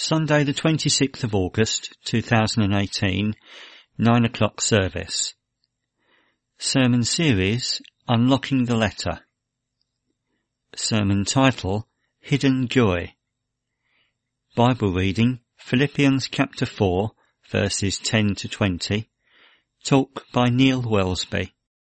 Sunday the 26th of August 2018, 9 o'clock service. Sermon series, Unlocking the Letter. Sermon title, Hidden Joy. Bible reading, Philippians chapter 4, verses 10 to 20. Talk by Neil Wellesby.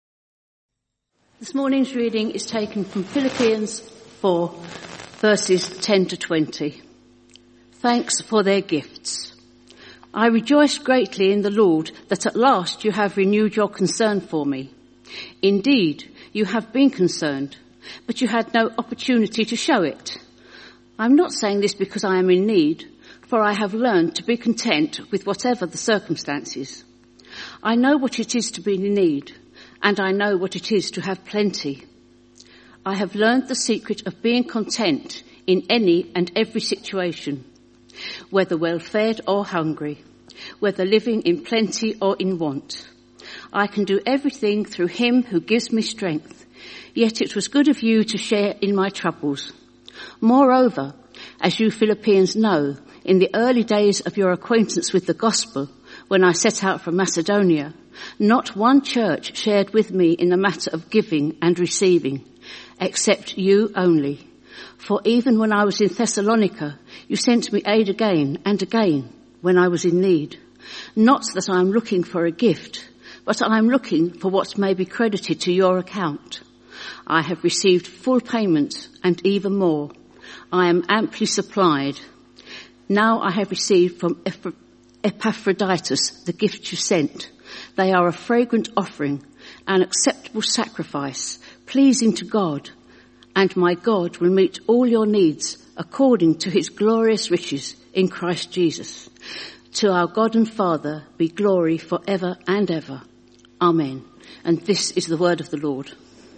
This morning's reading is taken from Philippians 4, verses 10 to 20. Thanks for their gifts. I rejoice greatly in the Lord that at last you have renewed your concern for me. Indeed, you have been concerned, but you had no opportunity to show it. I'm not saying this because I am in need, for I have learned to be content with whatever the circumstances. I know what it is to be in need, and I know what it is to have plenty. I have learned the secret of being content in any and every situation, whether well-fed or hungry, whether living in plenty or in want. I can do everything through him who gives me strength, yet it was good of you to share in my troubles. Moreover, as you Philippians know, in the early days of your acquaintance with the gospel, when I set out from Macedonia, not one church shared with me in the matter of giving and receiving, except you only. For even when I was in Thessalonica, you sent me aid again and again when I was in need. Not that I am looking for a gift, but I am looking for what may be credited to your account. I have received full payment and even more. I am amply supplied. Now I have received from Epaphroditus the gift you sent. They are a fragrant offering, an acceptable sacrifice, pleasing to God. And my God will meet all your needs according to his glorious riches in Christ Jesus. To our God and Father be glory forever and ever. Amen. And this is the word of the Lord.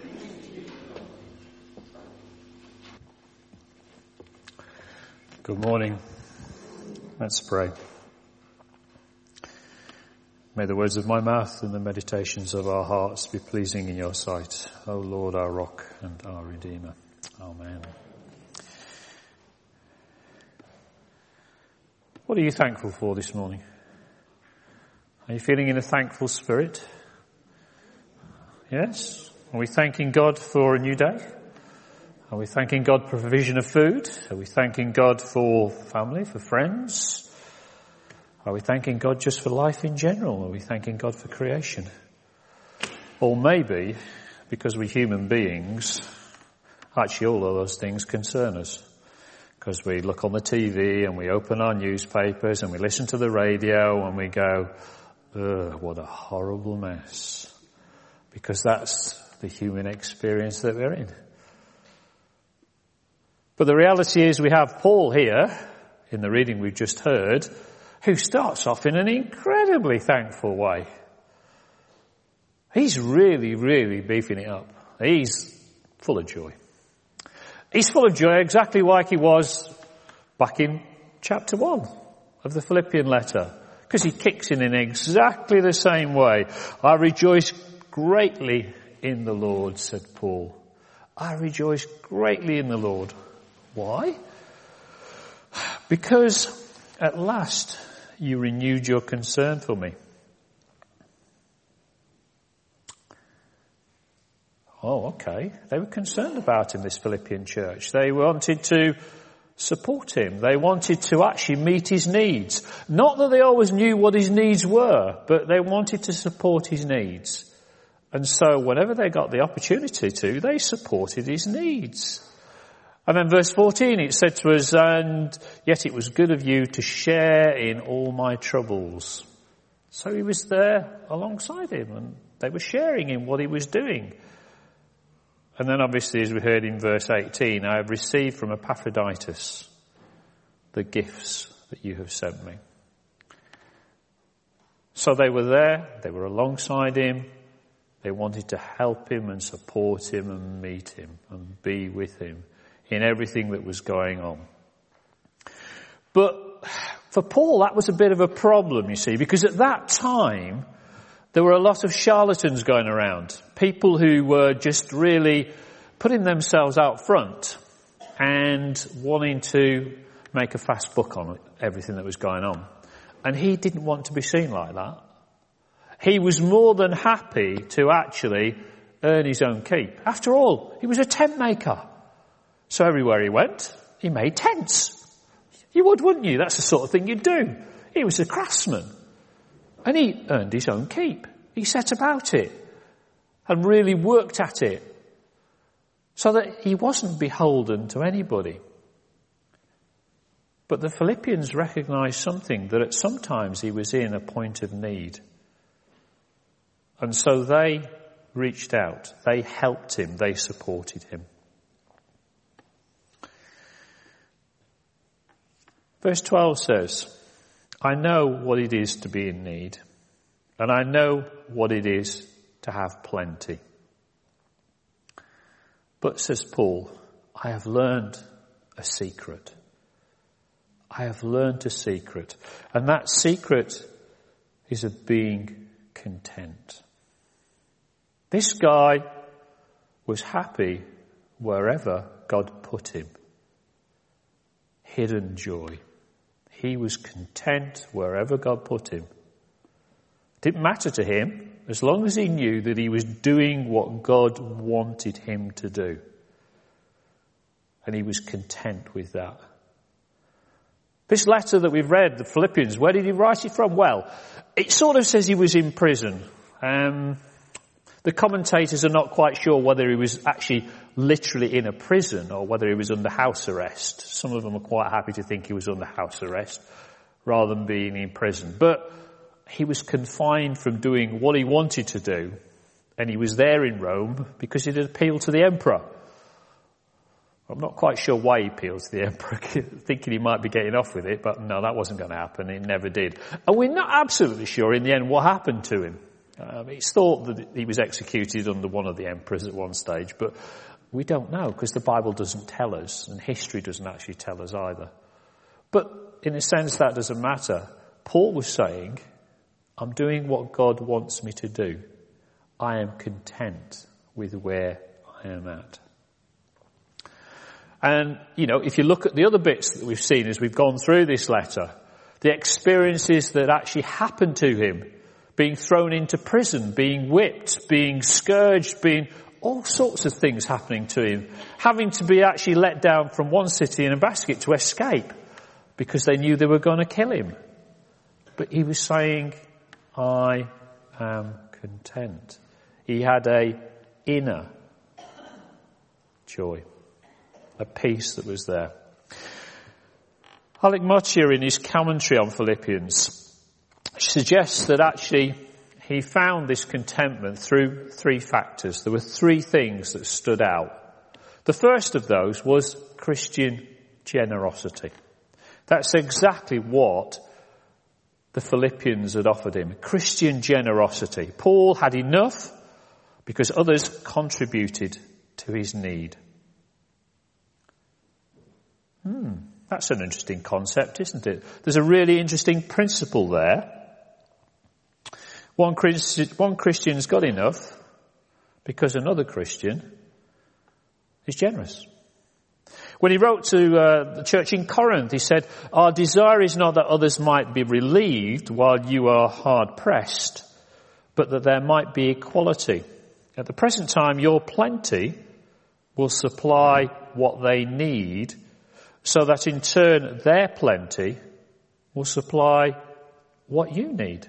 Good morning. Let's pray. May the words of my mouth and the meditations of our hearts be pleasing in your sight, O Lord, our rock and our Redeemer. Amen. What are you thankful for this morning? Are you feeling in a thankful spirit? Yes? Are we thanking God for a new day? Are we thanking God for provision of food? Are we thanking God for family, for friends? Are we thanking God just for life in general? Are we thanking God for creation? Or maybe, because we're human beings, actually all of those things concern us. Because we look on the TV and we open our newspapers and we listen to the radio and we go, ugh, what a horrible mess. Because that's the human experience that we're in. But the reality is we have Paul here, in the reading we've just heard, who starts off in an incredibly thankful way. He's really, really beefing it up. He's full of joy. He's full of joy exactly like he was back in chapter 1 of the Philippian letter, because he kicks in exactly the same way. I rejoice greatly in the Lord, said Paul. I rejoice greatly in the Lord. Why? Because at last you renewed your concern for me. Oh, okay. They were concerned about him, this Philippian church. They wanted to support him. They wanted to actually meet his needs. Not that they always knew what his needs were, but they wanted to support his needs. And so whenever they got the opportunity to, they supported his needs. And then verse 14, it said to us, and yet it was good of you to share in all my troubles. So he was there alongside him and they were sharing in what he was doing. And then obviously, as we heard in verse 18, I have received from Epaphroditus the gifts that you have sent me. So they were there, they were alongside him, they wanted to help him and support him and meet him and be with him in everything that was going on. But for Paul, that was a bit of a problem, you see, because at that time, there were a lot of charlatans going around. People who were just really putting themselves out front and wanting to make a fast buck on everything that was going on. And he didn't want to be seen like that. He was more than happy to actually earn his own keep. After all, he was a tent maker. So everywhere he went, he made tents. You would, wouldn't you? That's the sort of thing you'd do. He was a craftsman. And he earned his own keep. He set about it and really worked at it so that he wasn't beholden to anybody. But the Philippians recognized something, that at sometimes he was in a point of need. And so they reached out. They helped him. They supported him. Verse 12 says, I know what it is to be in need, and I know what it is to have plenty. But, says Paul, I have learned a secret. I have learned a secret. And that secret is of being content. This guy was happy wherever God put him. Hidden joy. He was content wherever God put him. It didn't matter to him as long as he knew that he was doing what God wanted him to do. And he was content with that. This letter that we've read, the Philippians, where did he write it from? Well, it sort of says he was in prison. The commentators are not quite sure whether he was actually literally in a prison or whether he was under house arrest. Some of them are quite happy to think he was under house arrest rather than being in prison. But he was confined from doing what he wanted to do, and he was there in Rome because he had appealed to the emperor. I'm not quite sure why he appealed to the emperor, thinking he might be getting off with it, but no, that wasn't going to happen. It never did. And we're not absolutely sure in the end what happened to him. It's thought that he was executed under one of the emperors at one stage, but we don't know because the Bible doesn't tell us, and history doesn't actually tell us either. But in a sense, that doesn't matter. Paul was saying, I'm doing what God wants me to do. I am content with where I am at. And, if you look at the other bits that we've seen as we've gone through this letter, the experiences that actually happened to him, being thrown into prison, being whipped, being scourged, being all sorts of things happening to him, having to be actually let down from one city in a basket to escape because they knew they were going to kill him. But he was saying, I am content. He had a inner joy, a peace that was there. Alec Motyer, in his commentary on Philippians, suggests that actually he found this contentment through three factors. There were three things that stood out. The first of those was Christian generosity. That's exactly what the Philippians had offered him. Christian generosity. Paul had enough because others contributed to his need. That's an interesting concept, isn't it? There's a really interesting principle there. One Christian's got enough because another Christian is generous. When he wrote to the church in Corinth, he said, our desire is not that others might be relieved while you are hard pressed, but that there might be equality. At the present time, your plenty will supply what they need, so that in turn their plenty will supply what you need.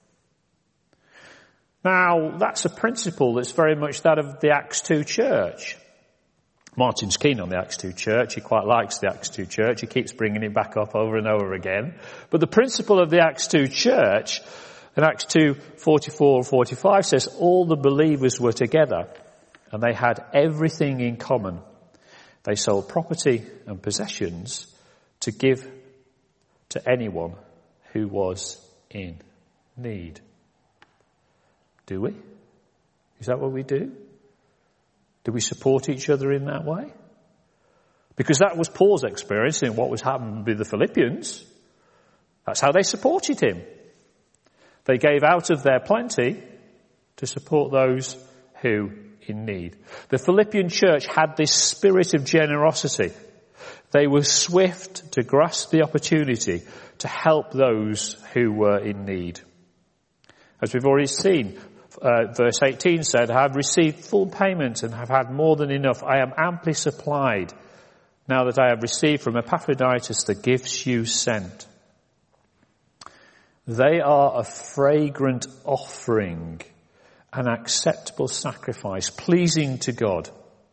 Now, that's a principle that's very much that of the Acts 2 church. Martin's keen on the Acts 2 church. He quite likes the Acts 2 church. He keeps bringing it back up over and over again. But the principle of the Acts 2 church, in Acts 2:44 and 45 says, all the believers were together and they had everything in common. They sold property and possessions to give to anyone who was in need. Do we? Is that what we do? Do we support each other in that way? Because that was Paul's experience in what was happening with the Philippians. That's how they supported him. They gave out of their plenty to support those who in need. The Philippian church had this spirit of generosity. They were swift to grasp the opportunity to help those who were in need. As we've already seen, verse 18 said, I have received full payment and have had more than enough. I am amply supplied now that I have received from Epaphroditus the gifts you sent. They are a fragrant offering, an acceptable sacrifice, pleasing to God.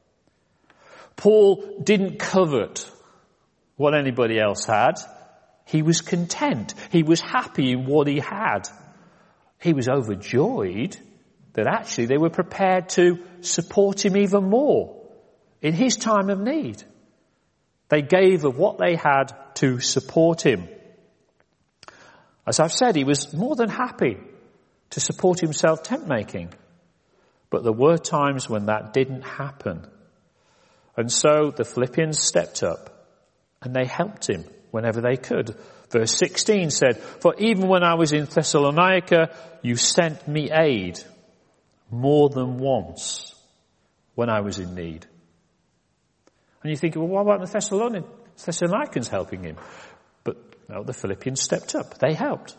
Paul didn't covet what anybody else had. He was content. He was happy in what he had. He was overjoyed that actually they were prepared to support him even more in his time of need. They gave of what they had to support him. As I've said, he was more than happy to support himself tent making. But there were times when that didn't happen. And so the Philippians stepped up and they helped him whenever they could. Verse 16 said, for even when I was in Thessalonica, you sent me aid more than once when I was in need. And you think, well, what about the Thessalonians helping him? But no, the Philippians stepped up. They helped.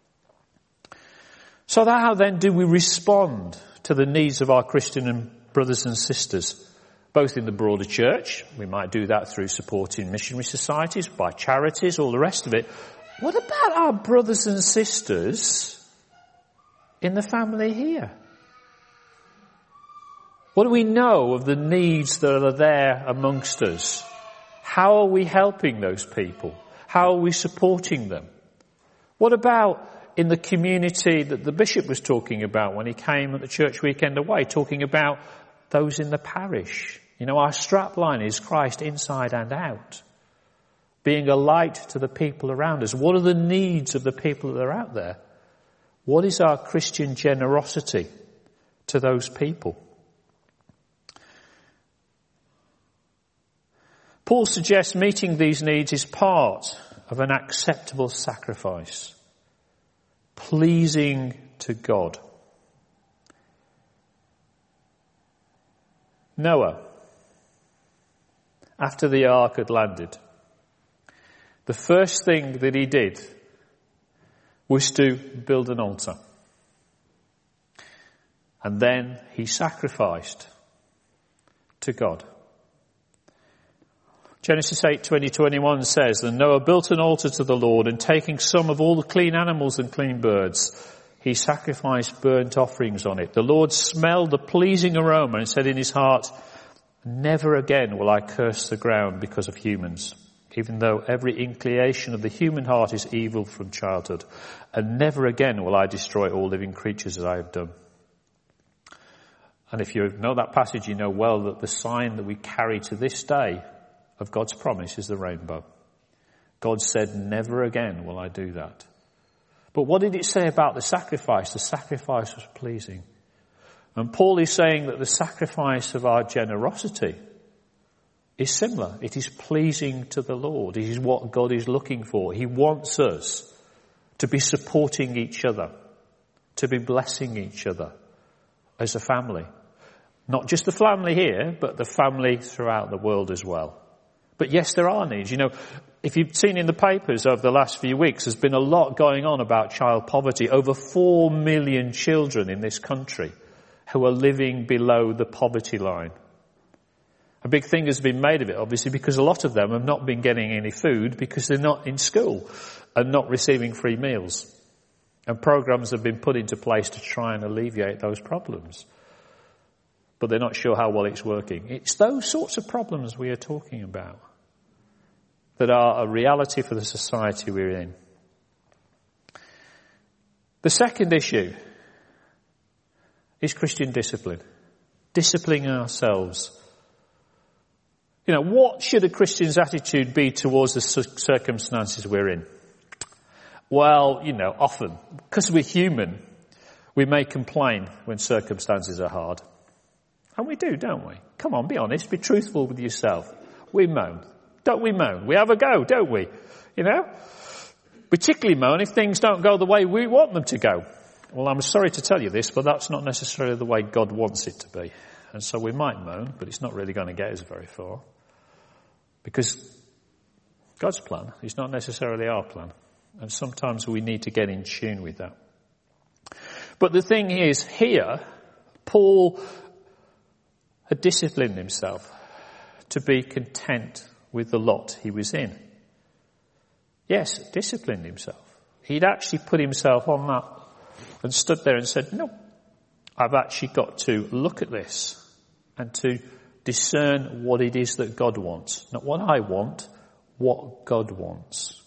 So how then do we respond to the needs of our Christian brothers and sisters? Both in the broader church, we might do that through supporting missionary societies, by charities, all the rest of it. What about our brothers and sisters in the family here? What do we know of the needs that are there amongst us? How are we helping those people? How are we supporting them? What about in the community that the bishop was talking about when he came at the church weekend away, talking about those in the parish? You know, our strapline is Christ inside and out. Being a light to the people around us. What are the needs of the people that are out there? What is our Christian generosity to those people? Paul suggests meeting these needs is part of an acceptable sacrifice, pleasing to God. Noah, after the ark had landed, the first thing that he did was to build an altar. And then he sacrificed to God. Genesis 8:20-21 says, and Noah built an altar to the Lord, and taking some of all the clean animals and clean birds, he sacrificed burnt offerings on it. The Lord smelled the pleasing aroma and said in his heart, never again will I curse the ground because of humans, even though every inclination of the human heart is evil from childhood. And never again will I destroy all living creatures as I have done. And if you know that passage, you know well that the sign that we carry to this day of God's promise is the rainbow. God said, never again will I do that. But what did it say about the sacrifice? The sacrifice was pleasing. And Paul is saying that the sacrifice of our generosity is similar. It is pleasing to the Lord. It is what God is looking for. He wants us to be supporting each other, to be blessing each other as a family. Not just the family here, but the family throughout the world as well. But yes, there are needs. You know, if you've seen in the papers over the last few weeks, there's been a lot going on about child poverty. Over 4 million children in this country who are living below the poverty line. A big thing has been made of it, obviously, because a lot of them have not been getting any food because they're not in school and not receiving free meals. And programs have been put into place to try and alleviate those problems. But they're not sure how well it's working. It's those sorts of problems we are talking about that are a reality for the society we're in. The second issue is Christian discipline. Disciplining ourselves. You know, what should a Christian's attitude be towards the circumstances we're in? Well, you know, often, because we're human, we may complain when circumstances are hard. And we do, don't we? Come on, be honest, be truthful with yourself. We moan. Don't we moan? We have a go, don't we? You know? Particularly moan if things don't go the way we want them to go. Well, I'm sorry to tell you this, but that's not necessarily the way God wants it to be. And so we might moan, but it's not really going to get us very far. Because God's plan. It's not necessarily our plan. And sometimes we need to get in tune with that. But the thing is, here, Paul had disciplined himself to be content with the lot he was in. Yes, disciplined himself. He'd actually put himself on that and stood there and said, no, I've actually got to look at this and to discern what it is that God wants. Not what I want, what God wants.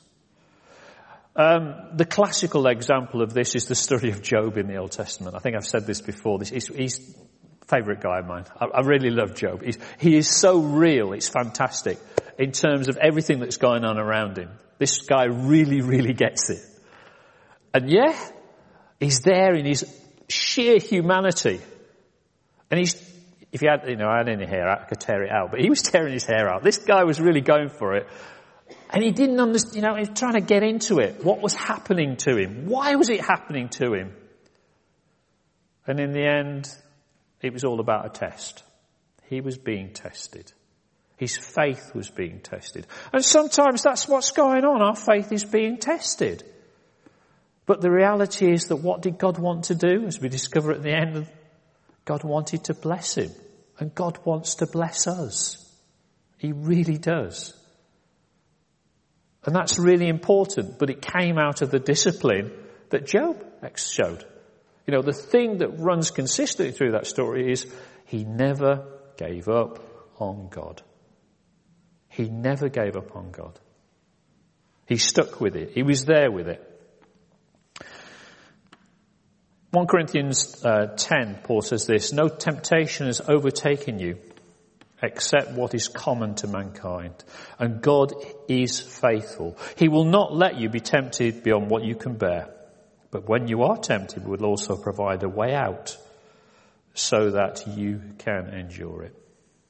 The classical example of this is the story of Job in the Old Testament. I think I've said this before. He's a favourite guy of mine. I really love Job. He is so real, it's fantastic in terms of everything that's going on around him. This guy really, really gets it. And yeah, he's there in his sheer humanity. And if he had, I had any hair, I could tear it out. But he was tearing his hair out. This guy was really going for it. And he didn't understand, he was trying to get into it. What was happening to him? Why was it happening to him? And in the end, it was all about a test. He was being tested. His faith was being tested. And sometimes that's what's going on. Our faith is being tested. But the reality is that what did God want to do? As we discover at the end, God wanted to bless him. And God wants to bless us. He really does. And that's really important, but it came out of the discipline that Job showed. The thing that runs consistently through that story is he never gave up on God. He never gave up on God. He stuck with it. He was there with it. 1 Corinthians 10, Paul says this, no temptation has overtaken you except what is common to mankind. And God is faithful. He will not let you be tempted beyond what you can bear. But when you are tempted, will also provide a way out so that you can endure it.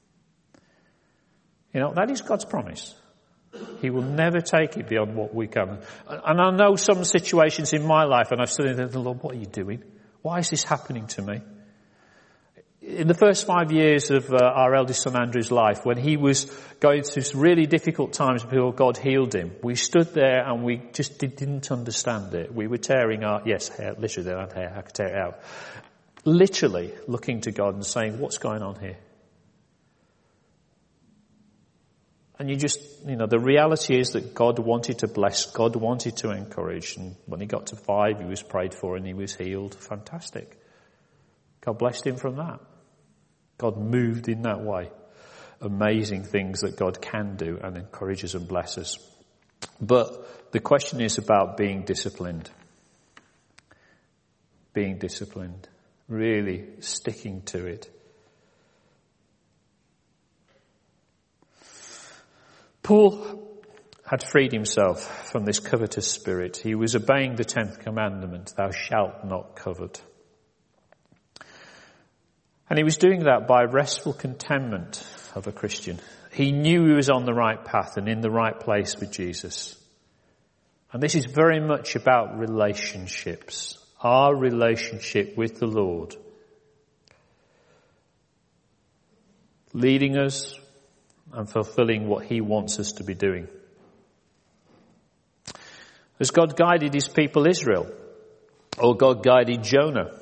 That is God's promise. He will never take it beyond what we can. And I know some situations in my life, and I've stood there, the Lord, what are you doing? Why is this happening to me? In the first 5 years of our eldest son Andrew's life, when he was going through really difficult times before God healed him, we stood there and we just didn't understand it. We were tearing our, hair, literally, I had hair, I could tear it out. Literally looking to God and saying, what's going on here? And the reality is that God wanted to bless, God wanted to encourage. And when he got to 5, he was prayed for and he was healed. Fantastic. God blessed him from that. God moved in that way. Amazing things that God can do and encourages and blesses. But the question is about being disciplined. Being disciplined. Really sticking to it. Paul had freed himself from this covetous spirit. He was obeying the 10th commandment, thou shalt not covet. And he was doing that by restful contentment of a Christian. He knew he was on the right path and in the right place with Jesus. And this is very much about relationships. Our relationship with the Lord. Leading us and fulfilling what he wants us to be doing. As God guided his people Israel, or God guided Jonah.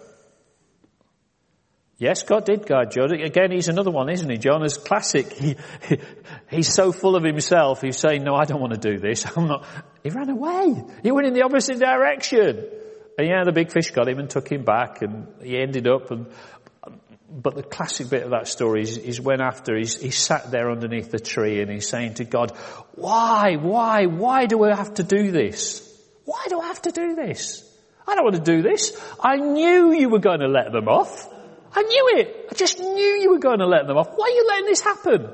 Yes, God did guide Jonah. Again, he's another one, isn't he? Jonah's classic. He's so full of himself. He's saying, no, I don't want to do this. He ran away. He went in the opposite direction. And the big fish got him and took him back and he ended up but the classic bit of that story is when after he's sat there underneath the tree and he's saying to God, why do I have to do this? Why do I have to do this? I don't want to do this. I knew you were going to let them off. I knew it. I just knew you were going to let them off. Why are you letting this happen?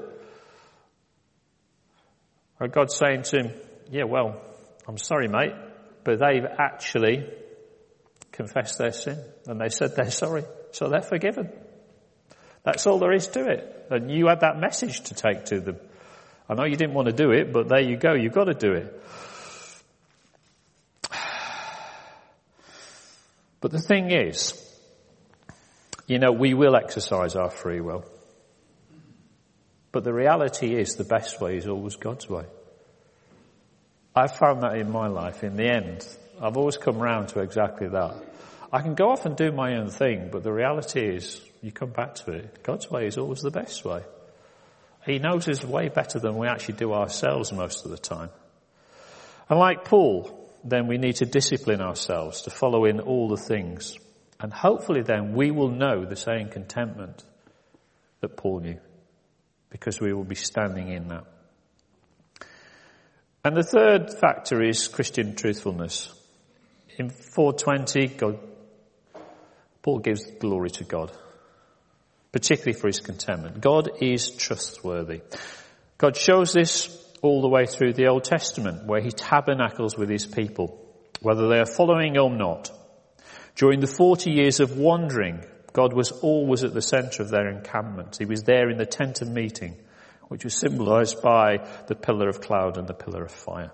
And God's saying to him, I'm sorry, mate, but they've actually confessed their sin and they said they're sorry, so they're forgiven. That's all there is to it. And you had that message to take to them. I know you didn't want to do it, but there you go. You've got to do it. But the thing is, we will exercise our free will. But the reality is the best way is always God's way. I've found that in my life, in the end, I've always come round to exactly that. I can go off and do my own thing, but the reality is, you come back to it, God's way is always the best way. He knows us way better than we actually do ourselves most of the time. And like Paul, then we need to discipline ourselves to follow in all the things. And hopefully then we will know the same contentment that Paul knew, because we will be standing in that. And the third factor is Christian truthfulness. In 4:20, Paul gives glory to God, particularly for his contentment. God is trustworthy. God shows this all the way through the Old Testament, where he tabernacles with his people, whether they are following or not. During the 40 years of wandering, God was always at the centre of their encampment. He was there in the tent of meeting, which was symbolised by the pillar of cloud and the pillar of fire.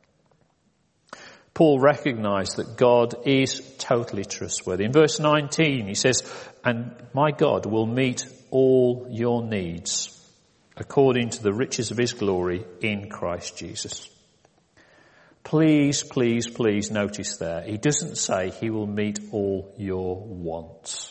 Paul recognised that God is totally trustworthy. In verse 19 he says, "And my God will meet all your needs according to the riches of his glory in Christ Jesus." Please, please, please notice there, he doesn't say he will meet all your wants.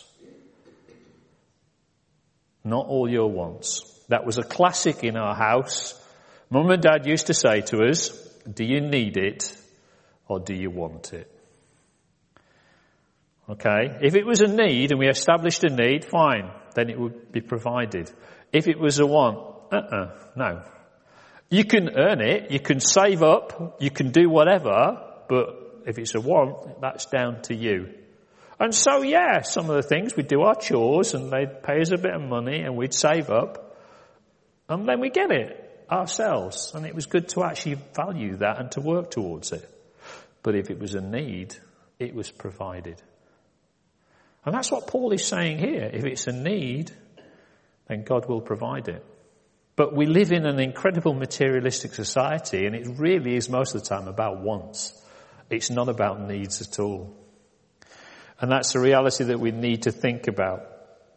Not all your wants. That was a classic in our house. Mum and Dad used to say to us, do you need it or do you want it? Okay, if it was a need and we established a need, fine, then it would be provided. If it was a want, no. You can earn it, you can save up, you can do whatever, but if it's a want, that's down to you. And so, yeah, some of the things, we'd do our chores and they'd pay us a bit of money and we'd save up. And then we get it ourselves. And it was good to actually value that and to work towards it. But if it was a need, it was provided. And that's what Paul is saying here. If it's a need, then God will provide it. But we live in an incredible materialistic society, and it really is most of the time about wants. It's not about needs at all. And that's a reality that we need to think about.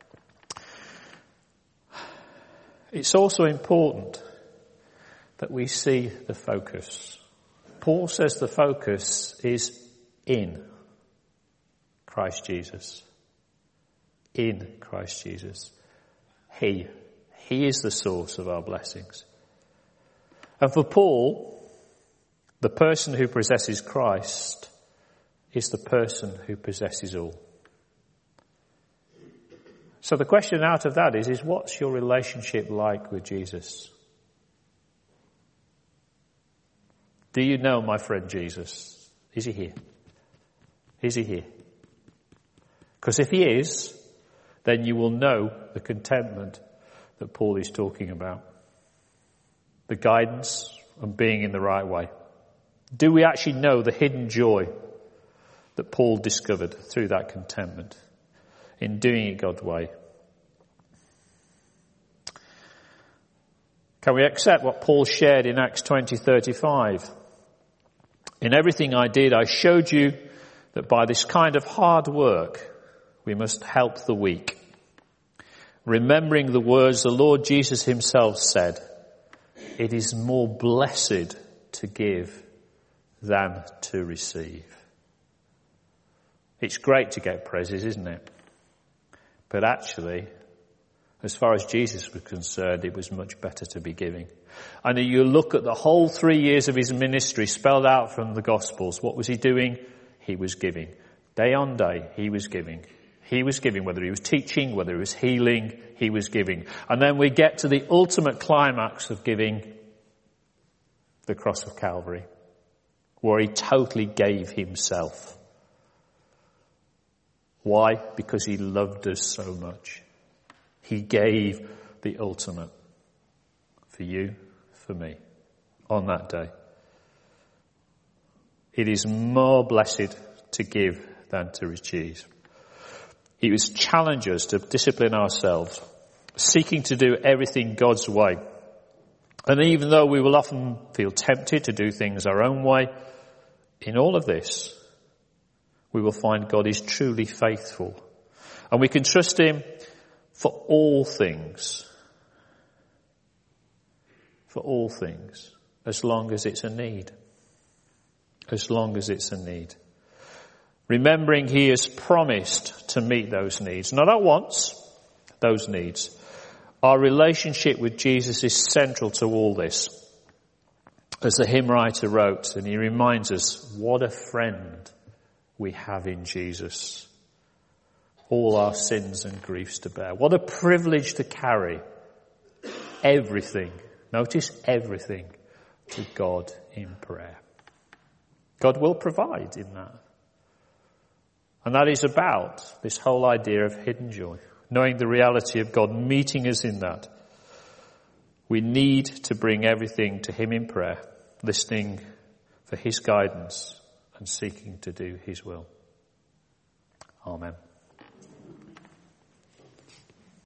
It's also important that we see the focus. Paul says the focus is in Christ Jesus. In Christ Jesus. He is the source of our blessings. And for Paul, the person who possesses Christ is the person who possesses all. So the question out of that is what's your relationship like with Jesus? Do you know my friend Jesus? Is he here? Is he here? Because if he is, then you will know the contentment that Paul is talking about. The guidance and being in the right way. Do we actually know the hidden joy that Paul discovered through that contentment in doing it God's way? Can we accept what Paul shared in Acts 20:35? In everything I did, I showed you that by this kind of hard work, we must help the weak. Remembering the words the Lord Jesus himself said, it is more blessed to give than to receive. It's great to get praises, isn't it? But actually, as far as Jesus was concerned, it was much better to be giving. And you look at the whole 3 years of his ministry spelled out from the Gospels. What was he doing? He was giving. Day on day, he was giving. He was giving, whether he was teaching, whether he was healing, he was giving. And then we get to the ultimate climax of giving, the cross of Calvary, where he totally gave himself. Why? Because he loved us so much. He gave the ultimate for you, for me, on that day. It is more blessed to give than to receive. He was challenge us to discipline ourselves, seeking to do everything God's way. And even though we will often feel tempted to do things our own way, in all of this, we will find God is truly faithful. And we can trust him for all things. For all things, as long as it's a need. as long as it's a need. Remembering he has promised to meet those needs. Not at once, those needs. Our relationship with Jesus is central to all this. As the hymn writer wrote, and he reminds us, what a friend we have in Jesus. All our sins and griefs to bear. What a privilege to carry everything, notice everything, to God in prayer. God will provide in that. And that is about this whole idea of hidden joy. Knowing the reality of God meeting us in that. We need to bring everything to him in prayer, listening for his guidance and seeking to do his will. Amen.